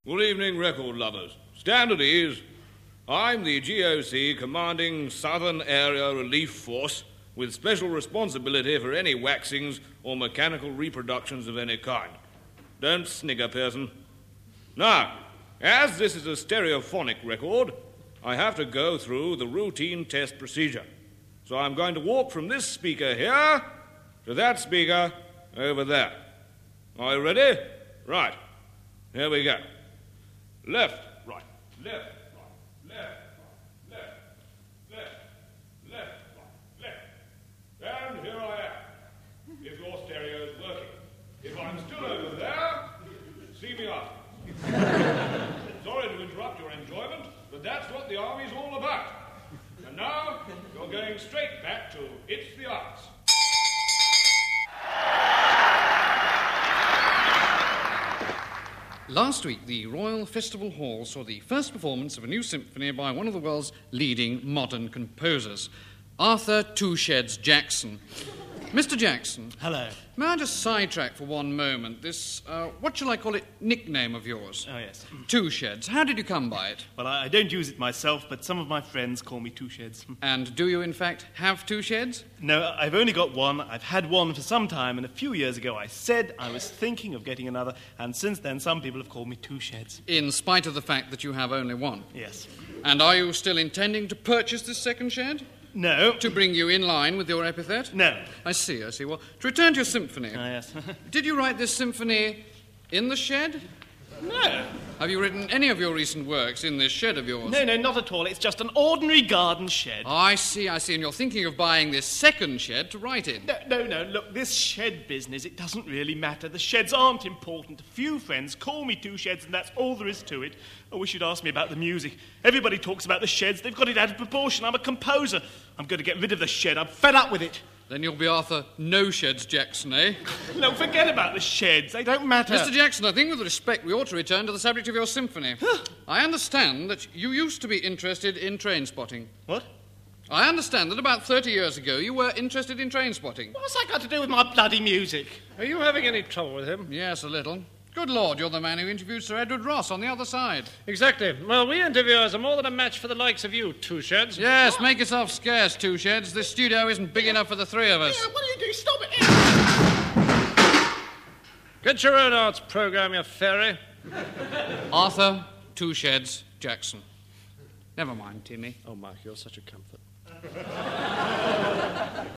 Good evening, record lovers. Stand at ease. I'm the GOC commanding Southern Area Relief Force with special responsibility for any waxings or mechanical reproductions of any kind. Don't snigger, Pearson. Now, as this is a stereophonic record, I have to go through the routine test procedure. So I'm going to walk from this speaker here to that speaker over there. Are you ready? Right. Here we go. Left, right, left, right, left, right, left, left, right, left. And here I am, if your stereo is working. If I'm still over there, see me after. Sorry to interrupt your enjoyment, but that's what the Army's all about. And now, you're going straight back to It's the Arts. Last week, the Royal Festival Hall saw the first performance of a new symphony by one of the world's leading modern composers, Arthur Two Sheds Jackson. Mr. Jackson. Hello. May I just sidetrack for one moment this, what shall I call it, nickname of yours? Oh, yes. Two Sheds. How did you come by it? Well, I don't use it myself, but some of my friends call me Two Sheds. And do you, in fact, have two sheds? No, I've only got one. I've had one for some time, and a few years ago I said I was thinking of getting another, and since then some people have called me Two Sheds. In spite of the fact that you have only one? Yes. And are you still intending to purchase this second shed? No. To bring you in line with your epithet? No. I see. Well, to return to your symphony. Yes. Did you write this symphony in the shed? No. Have you written any of your recent works in this shed of yours? No, not at all. It's just an ordinary garden shed. Oh, I see. And you're thinking of buying this second shed to write in? No. Look, this shed business, it doesn't really matter. The sheds aren't important. A few friends call me Two Sheds, and that's all there is to it. I wish you'd asked me about the music. Everybody talks about the sheds. They've got it out of proportion. I'm a composer. I'm going to get rid of the shed. I'm fed up with it. Then you'll be Arthur No Sheds Jackson, eh? No, forget about the sheds. They don't matter. Mr. Jackson, I think with respect we ought to return to the subject of your symphony. I understand that you used to be interested in train spotting. What? I understand that about 30 years ago you were interested in train spotting. What's that got to do with my bloody music? Are you having any trouble with him? Yes, a little. Good Lord, you're the man who interviewed Sir Edward Ross on the other side. Exactly. Well, we interviewers are more than a match for the likes of you, Two Sheds. Yes, make yourself scarce, Two Sheds. This studio isn't big enough for the three of us. Yeah, what are you doing? Stop it! Get your own arts program, you fairy. Arthur Two Sheds Jackson. Never mind, Timmy. Oh, Mark, you're such a comfort.